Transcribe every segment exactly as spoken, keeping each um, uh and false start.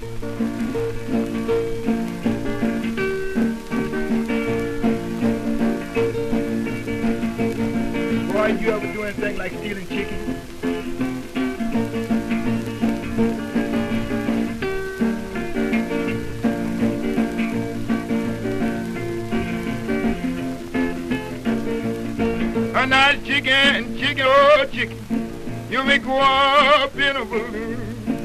Boy, you ever do anything like stealing chicken? A nice chicken, chicken, oh chicken, you may go up in a balloon.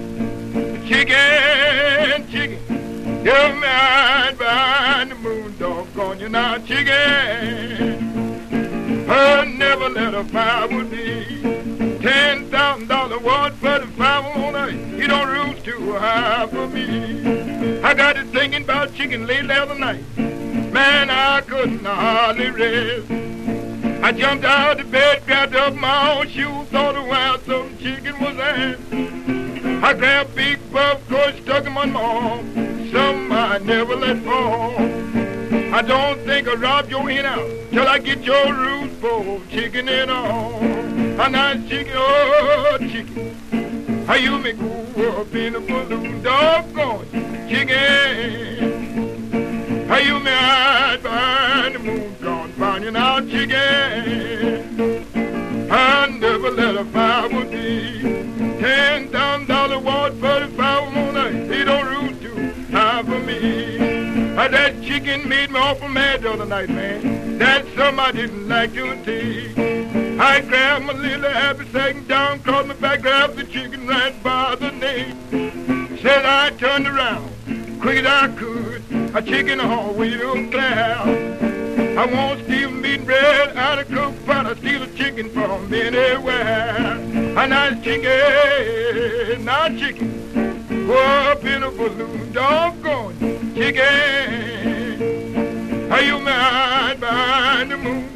Chicken, chicken, you're mad behind the moon, doggone you now, chicken. I never let a fire would be ten thousand dollar watch for the five on earth. You don't roost too high for me. I got to thinking about chicken late last night. Man, I couldn't hardly rest. I jumped out of bed, grabbed up my old shoes, thought a while some chicken was there. I grabbed big buff, course, stuck him on my arm. Some I never let fall. I don't think I'll rob your hen out till I get your roots full, chicken and all. A nice chicken, oh chicken, how you may go up in a balloon, doggone chicken. How you may hide behind the moon, gone finding out chicken. I never let a fire would be ten thousand dollar watch for the five on earth. He don't root too high for me. Uh, that chicken made me awful mad the other night, man. That's something I didn't like to take. I grabbed my little happy sack down, crossed my back, grabbed the chicken right by the neck. Said I turned around, quick as I could, a chicken hallway to cloud. I won't steal meat and bread out of cooked pot. I steal a chicken from anywhere. A nice chicken, not chicken, go up in a balloon, doggone chicken. How you mad behind the moon,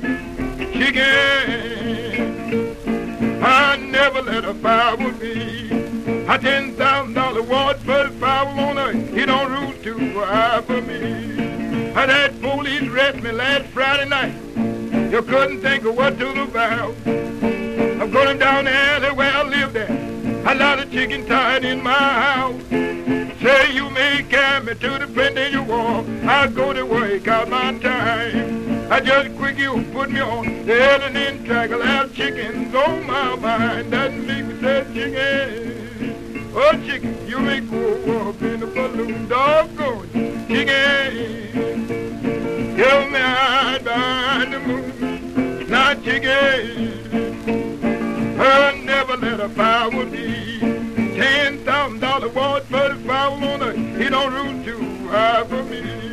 chicken. I never let a fire would be a ten thousand dollar watch for the five on earth. He don't root too high for me. Uh, that police arrested me last Friday night. You couldn't think of what to do about. I'm going down the alley where I live there. A lot of chicken tied in my house. Say you may carry me to the print in your wall. I'll go to work out my time. I just quick you put me on the L and N track. I'll have chickens on my mind. That make me say chicken. Oh chicken, you may go up in a balloon, doggone chicken. Give me hide behind the moon, not chicken. I never let a fire would be ten thousand dollar watch for the foul on earth. He don't root too high for me.